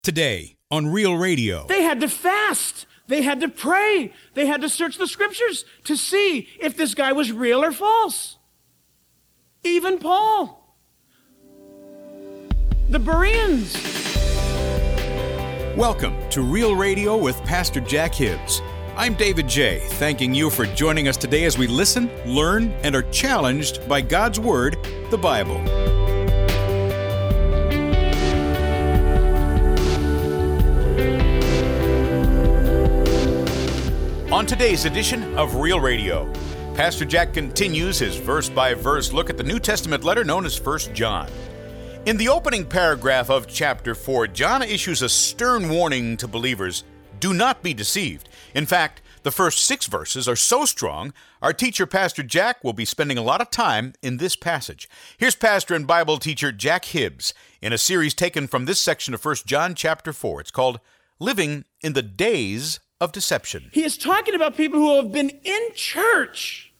Today on Real Radio. They had to fast. They had to pray. They had to search the scriptures to see if this guy was real or false. Even Paul. The Bereans. Welcome to Real Radio with Pastor Jack Hibbs. I'm David J., thanking you for joining us today as we listen, learn, and are challenged by God's Word, the Bible. On today's edition of Real Radio, Pastor Jack continues his verse-by-verse look at the New Testament letter known as 1 John. In the opening paragraph of chapter 4, John issues a stern warning to believers: do not be deceived. In fact, the first 6 verses are so strong, our teacher, Pastor Jack, will be spending a lot of time in this passage. Here's pastor and Bible teacher Jack Hibbs in a series taken from this section of 1 John chapter 4. It's called Living in the Days of Deception. He is talking about people who have been in church,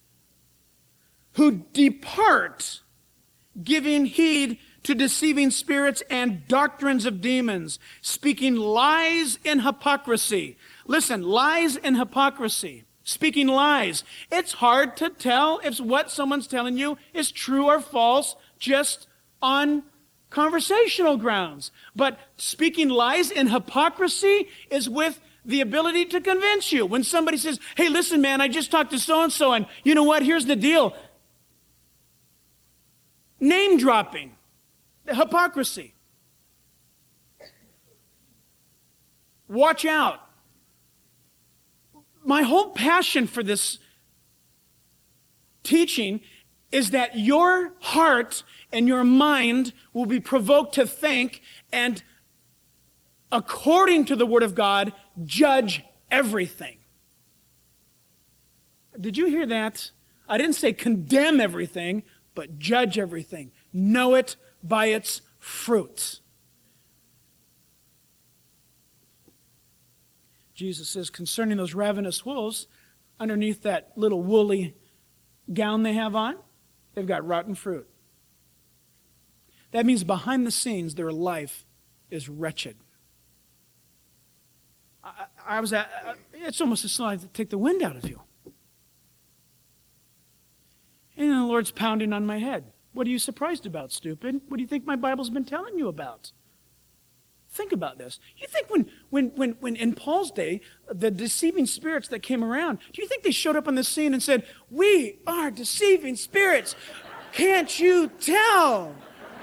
who depart, giving heed to deceiving spirits and doctrines of demons, speaking lies and hypocrisy. Listen, lies and hypocrisy, speaking lies. It's hard to tell if what someone's telling you is true or false just on conversational grounds. But speaking lies and hypocrisy is with the ability to convince you. When somebody says, hey, listen, man, I just talked to so-and-so, and you know what? Here's the deal. Name dropping. The hypocrisy. Watch out. My whole passion for this teaching is that your heart and your mind will be provoked to think and, according to the Word of God, judge everything. Did you hear that? I didn't say condemn everything, but judge everything. Know it by its fruits. Jesus says concerning those ravenous wolves, underneath that little woolly gown they have on, they've got rotten fruit. That means behind the scenes, their life is wretched. It's almost as like to take the wind out of you. And the Lord's pounding on my head. What are you surprised about, stupid? What do you think my Bible's been telling you about? Think about this. You think when in Paul's day, the deceiving spirits that came around, do you think they showed up on the scene and said, we are deceiving spirits? Can't you tell?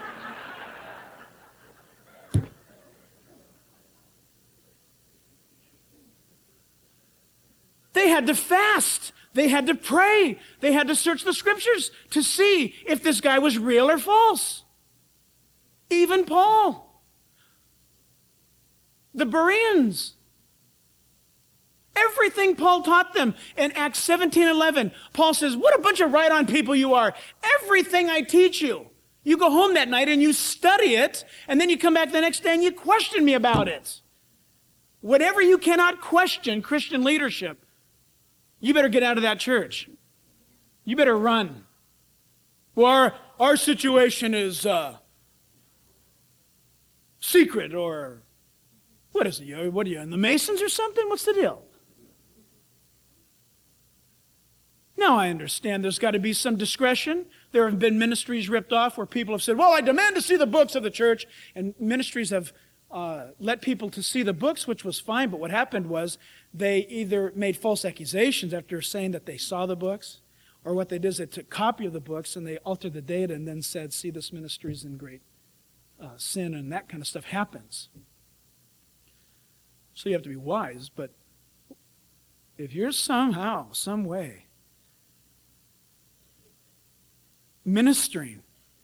They had to fast. They had to pray. They had to search the scriptures to see if this guy was real or false. Even Paul. The Bereans. Everything Paul taught them in Acts 17:11. Paul says, what a bunch of right-on people you are. Everything I teach you. You go home that night and you study it, and then you come back the next day and you question me about it. Whatever you cannot question Christian leadership, you better get out of that church. You better run. Well, our situation is secret, or what is it? What are you, in the Masons or something? What's the deal? Now I understand there's got to be some discretion. There have been ministries ripped off where people have said, well, I demand to see the books of the church. And ministries have let people to see the books, which was fine, but what happened was they either made false accusations after saying that they saw the books, or what they did is they took a copy of the books and they altered the data and then said, see, this ministry is in great sin, and that kind of stuff happens. So you have to be wise, but if you're somehow, some way ministering,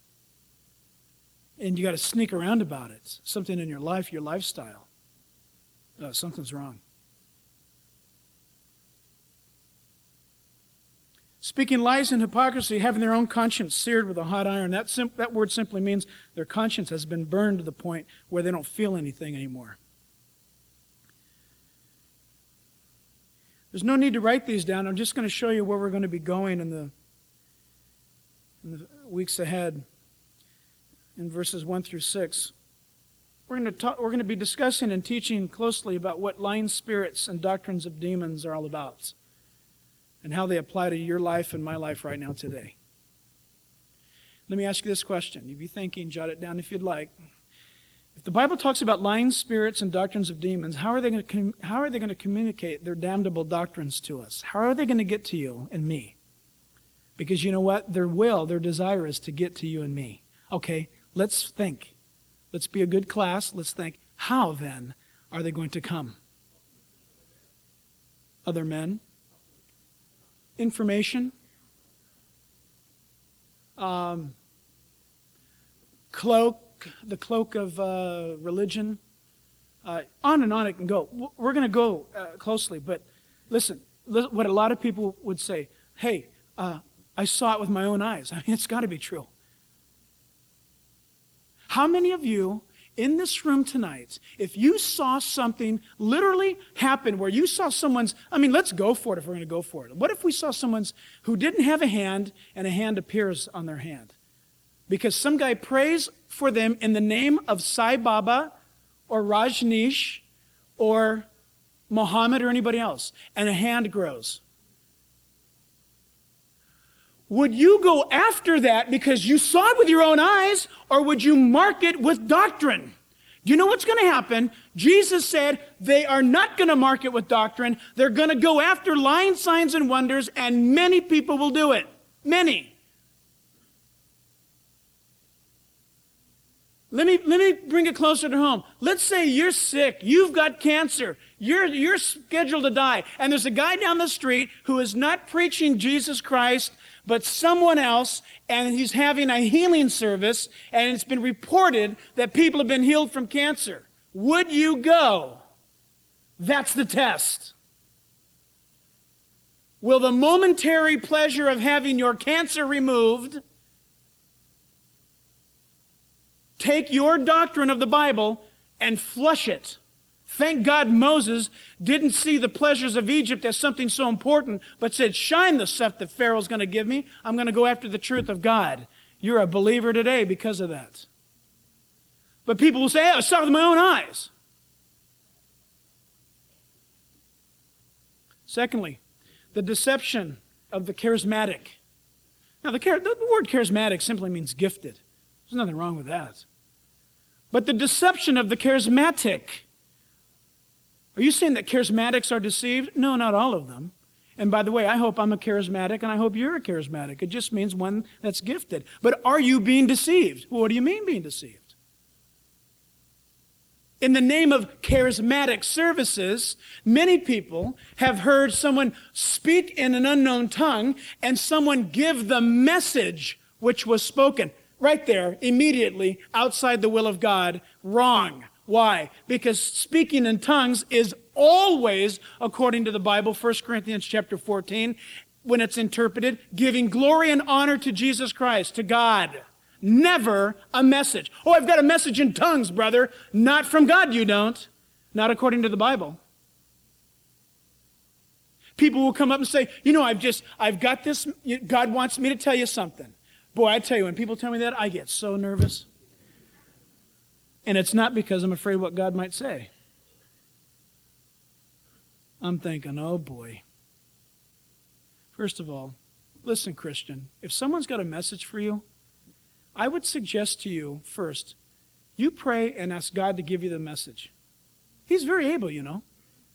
and you got to sneak around about it, something in your life, your lifestyle, something's wrong. Speaking lies and hypocrisy, having their own conscience seared with a hot iron. That word simply means their conscience has been burned to the point where they don't feel anything anymore. There's no need to write these down. I'm just going to show you where we're going to be going in the weeks ahead. In verses 1 through 6. we're going to be discussing and teaching closely about what lying spirits and doctrines of demons are all about and how they apply to your life and my life right now today. Let me ask you this question. If you're thinking, jot it down if you'd like. If the Bible talks about lying spirits and doctrines of demons, how are they going to communicate their damnable doctrines to us? How are they going to get to you and me? Because you know what? Their desire is to get to you and me. Okay, let's think. Let's be a good class. Let's think, how then are they going to come? Other men? Information? The cloak of religion? On and on it can go. We're going to go closely, but listen, what a lot of people would say, hey, I saw it with my own eyes. I mean, it's got to be true. How many of you in this room tonight, if you saw something literally happen where you saw someone's, let's go for it if we're going to go for it. What if we saw someone's who didn't have a hand and a hand appears on their hand? Because some guy prays for them in the name of Sai Baba or Rajneesh or Muhammad or anybody else, and a hand grows. Would you go after that because you saw it with your own eyes, or would you mark it with doctrine? Do you know what's going to happen? Jesus said they are not going to mark it with doctrine. They're going to go after lying signs and wonders, and many people will do it. Many. Let me bring it closer to home. Let's say you're sick. You've got cancer. You're scheduled to die. And there's a guy down the street who is not preaching Jesus Christ, but someone else, and he's having a healing service, and it's been reported that people have been healed from cancer. Would you go? That's the test. Will the momentary pleasure of having your cancer removed take your doctrine of the Bible and flush it? Thank God Moses didn't see the pleasures of Egypt as something so important, but said, shine the stuff that Pharaoh's going to give me. I'm going to go after the truth of God. You're a believer today because of that. But people will say, hey, I saw it with my own eyes. Secondly, the deception of the charismatic. Now, the word charismatic simply means gifted. There's nothing wrong with that. But the deception of the charismatic. Are you saying that charismatics are deceived? No, not all of them. And by the way, I hope I'm a charismatic, and I hope you're a charismatic. It just means one that's gifted. But are you being deceived? Well, what do you mean being deceived? In the name of charismatic services, many people have heard someone speak in an unknown tongue and someone give the message which was spoken. Right there, immediately, outside the will of God, wrong. Why? Because speaking in tongues is always, according to the Bible, 1 Corinthians chapter 14, when it's interpreted, giving glory and honor to Jesus Christ, to God. Never a message. Oh, I've got a message in tongues, brother. Not from God, you don't. Not according to the Bible. People will come up and say, I've got this, God wants me to tell you something. Boy, I tell you, when people tell me that, I get so nervous. And it's not because I'm afraid what God might say. I'm thinking, oh boy. First of all, listen, Christian, if someone's got a message for you, I would suggest to you first, you pray and ask God to give you the message. He's very able, you know.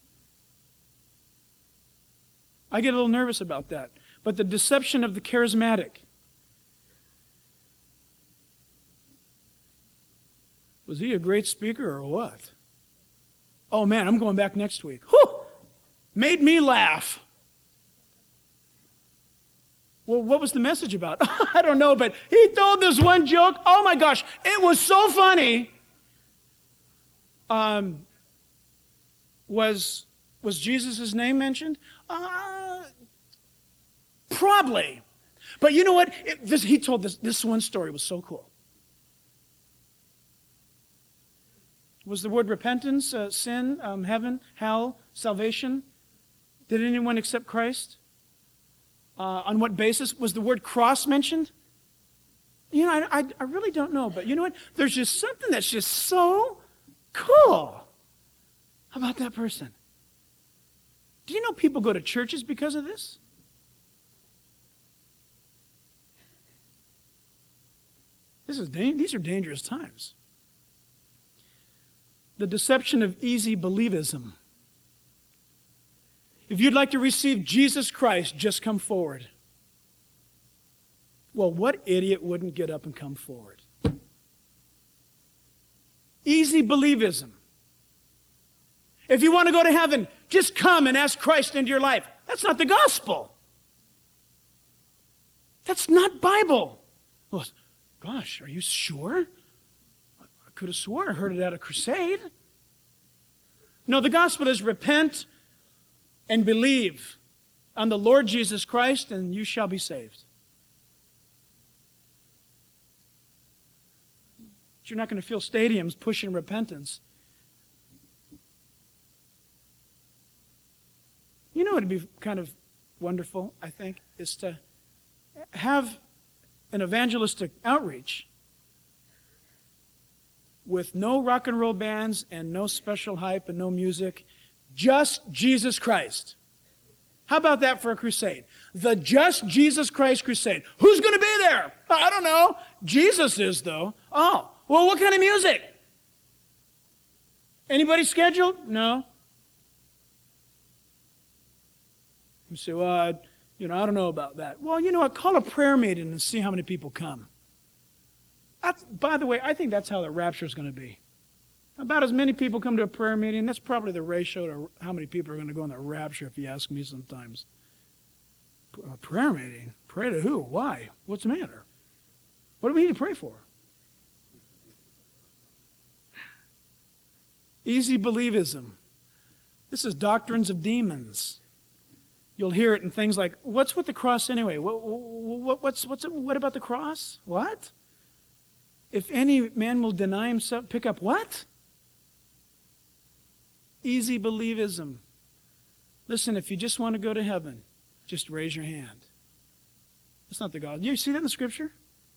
I get a little nervous about that. But the deception of the charismatic. Was he a great speaker or what? Oh man, I'm going back next week. Whew! Made me laugh. Well, what was the message about? I don't know, but he told this one joke. Oh my gosh, it was so funny. Was Jesus' name mentioned? Probably. But you know what? He told this one story was so cool. Was the word repentance, sin, heaven, hell, salvation? Did anyone accept Christ? On what basis? Was the word cross mentioned? You know, I really don't know. But you know what? There's just something that's just so Cool. How about that person? Do you know people go to churches because of this? These are dangerous times. The deception of easy believism. If you'd like to receive Jesus Christ, just come forward. Well, what idiot wouldn't get up and come forward? Easy believism. If you want to go to heaven, just come and ask Christ into your life. That's not the gospel. That's not Bible. Well, gosh, are you sure? I could have sworn I heard it at a crusade. No, the gospel is repent and believe on the Lord Jesus Christ, and you shall be saved. But you're not going to fill stadiums pushing repentance. You know what would be kind of wonderful, I think, is to have an evangelistic outreach with no rock and roll bands and no special hype and no music, just Jesus Christ. How about that for a crusade? The Just Jesus Christ crusade. Who's going to be there? I don't know. Jesus is, though. Oh, well, what kind of music? Anybody scheduled? No. You say, well, I don't know about that. Well, you know what? Call a prayer meeting and see how many people come. By the way, I think that's how the rapture is going to be. About as many people come to a prayer meeting, that's probably the ratio to how many people are going to go in the rapture, if you ask me sometimes. A prayer meeting? Pray to who? Why? What's the matter? What do we need to pray for? Easy believism. This is doctrines of demons. You'll hear it in things like, what's with the cross anyway? What about the cross? What? If any man will deny himself, pick up what? Easy believism. Listen, if you just want to go to heaven, just raise your hand. That's not the God. You see that in the scripture?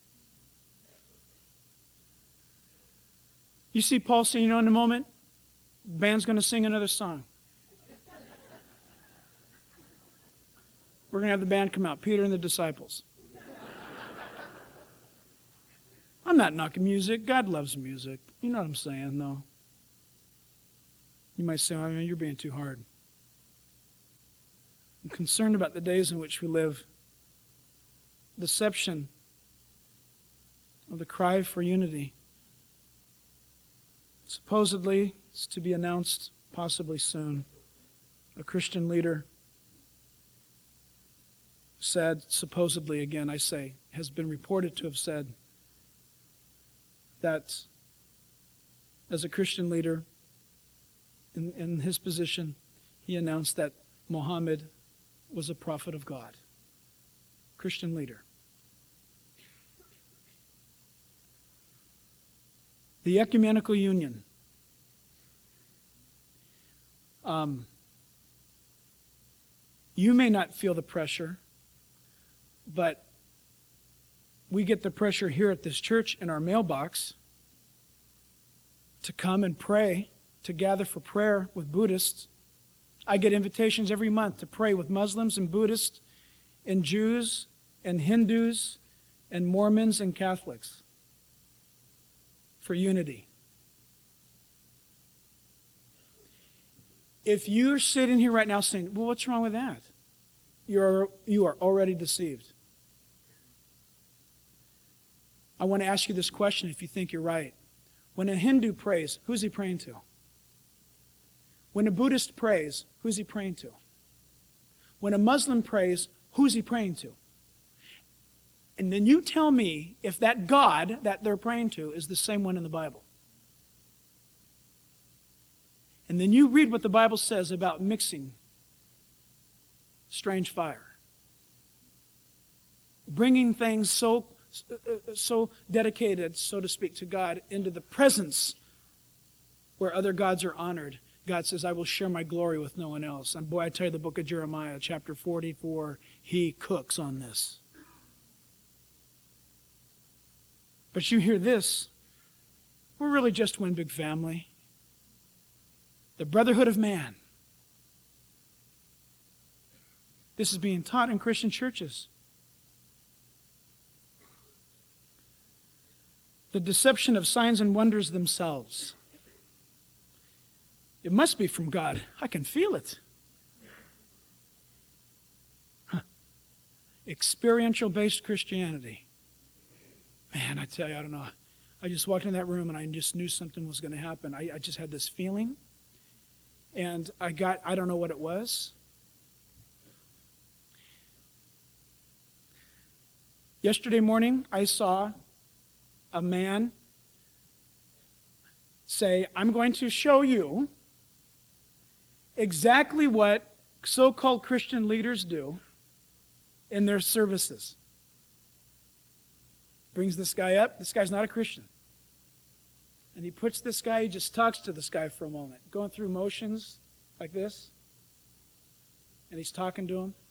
You see Paul saying, in a moment, the band's going to sing another song. We're going to have the band come out, Peter and the disciples. I'm not knocking music. God loves music. You know what I'm saying, though. You might say, you're being too hard. I'm concerned about the days in which we live. Deception of the cry for unity. Supposedly, it's to be announced possibly soon. A Christian leader said, supposedly again I say, has been reported to have said that as a Christian leader in his position, he announced that Muhammad was a prophet of God. Christian leader. The Ecumenical Union. You may not feel the pressure, but we get the pressure here at this church in our mailbox to come and pray, to gather for prayer with Buddhists. I get invitations every month to pray with Muslims and Buddhists and Jews and Hindus and Mormons and Catholics for unity. If you're sitting here right now saying, well, what's wrong with that? You are already deceived. I want to ask you this question if you think you're right. When a Hindu prays, who's he praying to? When a Buddhist prays, who's he praying to? When a Muslim prays, who's he praying to? And then you tell me if that God that they're praying to is the same one in the Bible. And then you read what the Bible says about mixing strange fire. Bringing things so dedicated, so to speak, to God into the presence where other gods are honored. God says, I will share my glory with no one else. And boy, I tell you, the book of Jeremiah, chapter 44, he cooks on this. But you hear this, we're really just one big family. The brotherhood of man. This is being taught in Christian churches. The deception of signs and wonders themselves. It must be from God. I can feel it. Experiential-based Christianity. Man, I tell you, I don't know. I just walked in that room and I just knew something was going to happen. I just had this feeling. And I don't know what it was. Yesterday morning, I saw a man say, I'm going to show you exactly what so-called Christian leaders do in their services. Brings this guy up. This guy's not a Christian. And he puts this guy, he just talks to this guy for a moment, going through motions like this. And he's talking to him.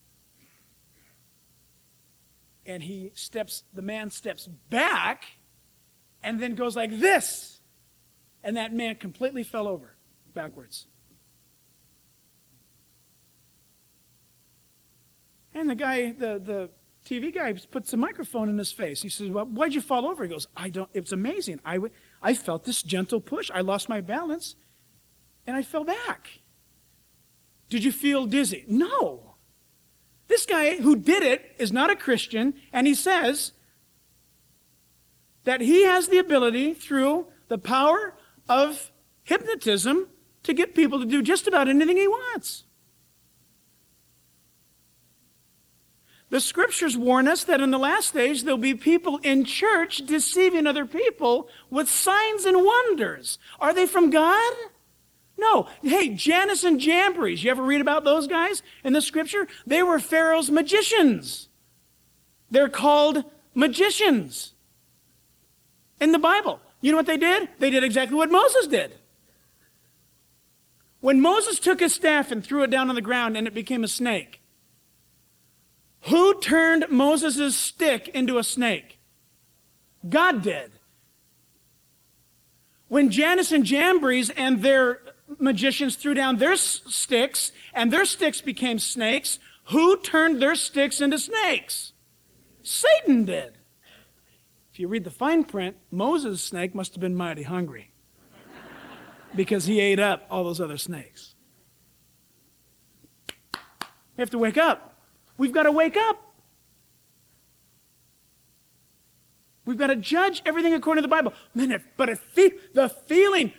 And the man steps back and then goes like this. And that man completely fell over backwards. And the guy, the TV guy, puts a microphone in his face. He says, well, why'd you fall over? He goes, it's amazing. I felt this gentle push. I lost my balance and I fell back. Did you feel dizzy? No. This guy who did it is not a Christian, and he says that he has the ability through the power of hypnotism to get people to do just about anything he wants. The scriptures warn us that in the last days there'll be people in church deceiving other people with signs and wonders. Are they from God? No. Hey, Jannes and Jambres, you ever read about those guys in the scripture? They were Pharaoh's magicians. They're called magicians in the Bible. You know what they did? They did exactly what Moses did. When Moses took his staff and threw it down on the ground and it became a snake, who turned Moses' stick into a snake? God did. When Jannes and Jambres and their magicians threw down their sticks and their sticks became snakes, who turned their sticks into snakes? Satan did. If you read the fine print, Moses' snake must have been mighty hungry because he ate up all those other snakes. We have to wake up. We've got to wake up. We've got to judge everything according to the Bible. Man, the feeling.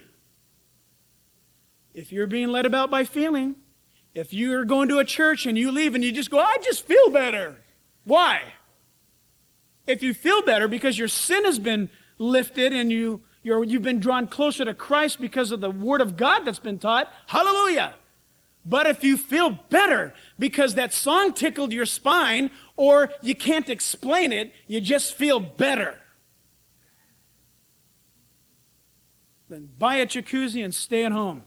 If you're being led about by feeling, if you're going to a church and you leave and you just go, I just feel better. Why? If you feel better because your sin has been lifted and you've been drawn closer to Christ because of the Word of God that's been taught, hallelujah. But if you feel better because that song tickled your spine or you can't explain it, you just feel better, then buy a jacuzzi and stay at home.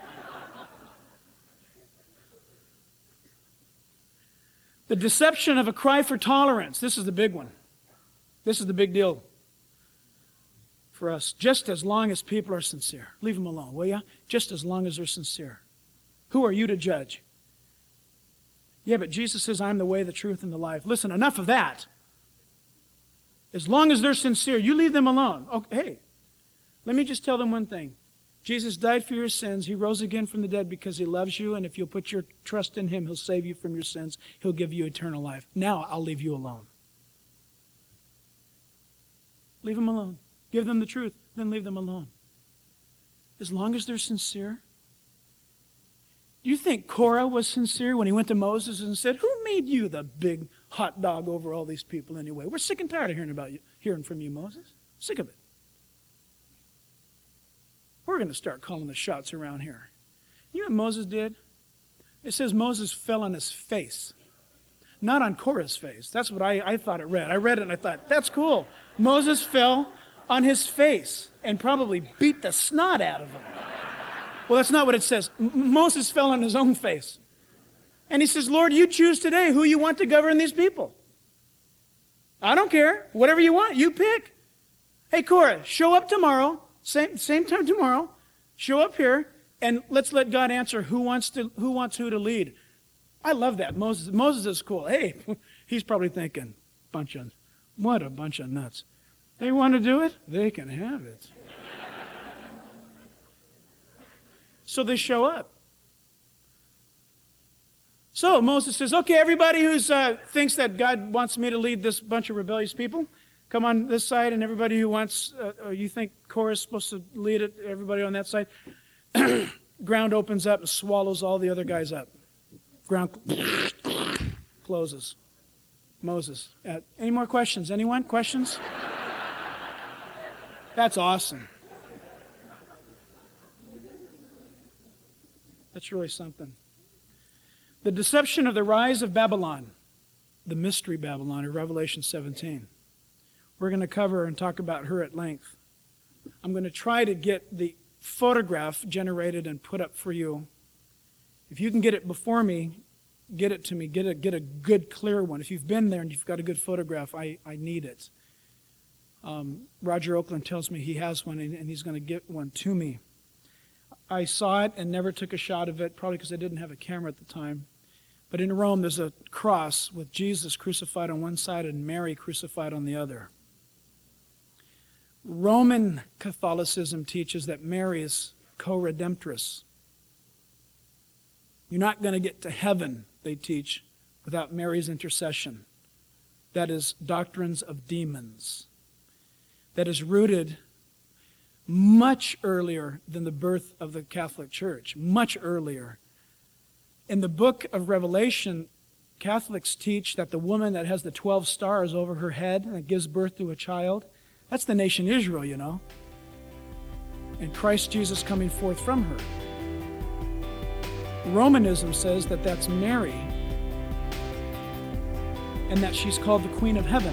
The deception of a cry for tolerance. This is the big one. This is the big deal for us. Just as long as people are sincere. Leave them alone, will you? Just as long as they're sincere. Who are you to judge? Yeah, but Jesus says, I'm the way, the truth, and the life. Listen, enough of that. As long as they're sincere, you leave them alone. Okay, hey, let me just tell them one thing. Jesus died for your sins. He rose again from the dead because he loves you, and if you'll put your trust in him, he'll save you from your sins. He'll give you eternal life. Now I'll leave you alone. Leave them alone. Give them the truth, then leave them alone. As long as they're sincere. Do you think Korah was sincere when he went to Moses and said, who made you the big hot dog over all these people anyway? We're sick and tired of hearing from you, Moses. Sick of it. We're going to start calling the shots around here. You know what Moses did? It says Moses fell on his face. Not on Korah's face. That's what I thought it read. I read it and I thought, that's cool. Moses fell on his face and probably beat the snot out of him. Well, that's not what it says. Moses fell on his own face. And he says, Lord, you choose today who you want to govern these people. I don't care. Whatever you want, you pick. Hey, Korah, show up tomorrow. Same time tomorrow. Show up here. And let's let God answer who wants who to lead. I love that. Moses is cool. Hey, he's probably thinking, what a bunch of nuts. They want to do it? They can have it. So they show up. So Moses says, okay, everybody who thinks that God wants me to lead this bunch of rebellious people, come on this side, and everybody who wants, you think Korah is supposed to lead it, everybody on that side. Ground opens up and swallows all the other guys up. Ground closes. Moses. Any more questions? Anyone? Questions? That's awesome. That's really something. The deception of the rise of Babylon, the mystery Babylon of Revelation 17. We're going to cover and talk about her at length. I'm going to try to get the photograph generated and put up for you. If you can get it before me, get it to me. Get a good, clear one. If you've been there and you've got a good photograph, I need it. Roger Oakland tells me he has one, and he's going to get one to me. I saw it and never took a shot of it, probably because I didn't have a camera at the time. But in Rome, there's a cross with Jesus crucified on one side and Mary crucified on the other. Roman Catholicism teaches that Mary is co-redemptress. You're not going to get to heaven, they teach, without Mary's intercession. That is doctrines of demons. That is rooted much earlier than the birth of the Catholic Church, much earlier. In the book of Revelation, Catholics teach that the woman that has the 12 stars over her head and that gives birth to a child, that's the nation Israel, you know. And Christ Jesus coming forth from her. Romanism says that that's Mary and that she's called the Queen of Heaven.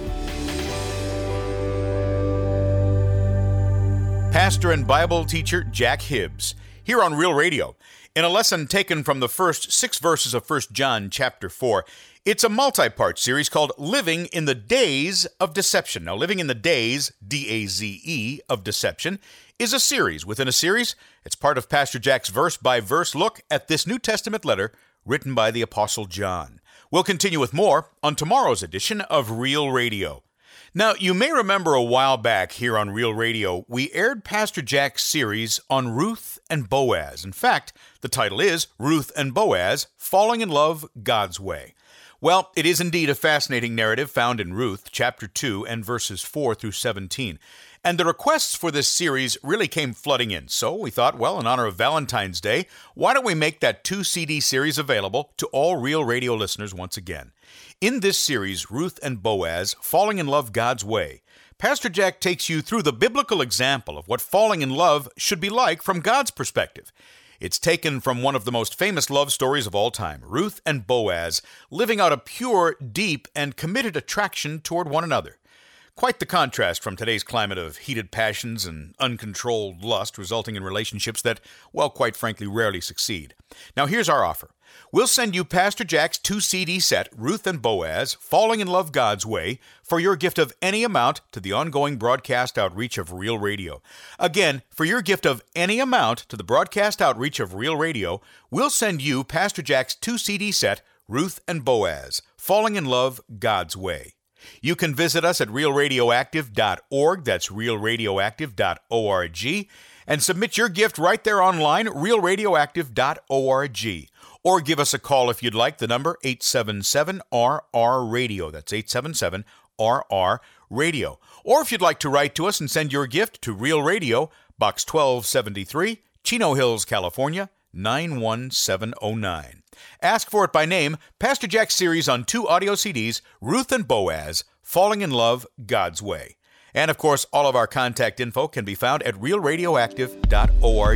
Pastor and Bible teacher Jack Hibbs, here on Real Radio. In a lesson taken from the first 6 verses of 1 John chapter 4, it's a multi-part series called Living in the Days of Deception. Now, Living in the Days, D-A-Z-E, of Deception, is a series within a series. It's part of Pastor Jack's verse-by-verse look at this New Testament letter written by the Apostle John. We'll continue with more on tomorrow's edition of Real Radio. Now, you may remember a while back here on Real Radio, we aired Pastor Jack's series on Ruth and Boaz. In fact, the title is Ruth and Boaz, Falling in Love God's Way. Well, it is indeed a fascinating narrative found in Ruth, chapter 2, and verses 4 through 17. And the requests for this series really came flooding in. So we thought, well, in honor of Valentine's Day, why don't we make that 2-CD series available to all Real Radio listeners once again? In this series, Ruth and Boaz, Falling in Love God's Way, Pastor Jack takes you through the biblical example of what falling in love should be like from God's perspective. It's taken from one of the most famous love stories of all time, Ruth and Boaz, living out a pure, deep, and committed attraction toward one another. Quite the contrast from today's climate of heated passions and uncontrolled lust resulting in relationships that, well, quite frankly, rarely succeed. Now, here's our offer. We'll send you Pastor Jack's 2-CD set, Ruth and Boaz, Falling in Love God's Way, for your gift of any amount to the ongoing broadcast outreach of Real Radio. Again, for your gift of any amount to the broadcast outreach of Real Radio, we'll send you Pastor Jack's 2-CD set, Ruth and Boaz, Falling in Love God's Way. You can visit us at realradioactive.org, that's realradioactive.org, and submit your gift right there online, realradioactive.org. Or give us a call if you'd like, the number 877-RR-RADIO, that's 877-RR-RADIO. Or if you'd like to write to us and send your gift to Real Radio, Box 1273, Chino Hills, California, 91709. Ask for it by name, Pastor Jack's series on 2 audio CDs, Ruth and Boaz, Falling in Love God's Way. And of course, all of our contact info can be found at realradioactive.org.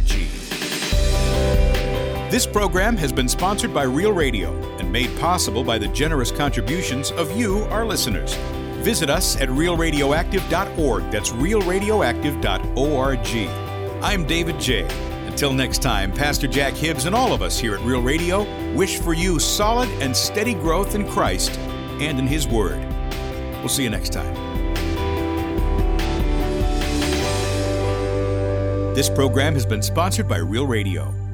This program has been sponsored by Real Radio and made possible by the generous contributions of you, our listeners. Visit us at realradioactive.org, that's realradioactive.org. I'm David J. Until next time, Pastor Jack Hibbs and all of us here at Real Radio wish for you solid and steady growth in Christ and in His Word. We'll see you next time. This program has been sponsored by Real Radio.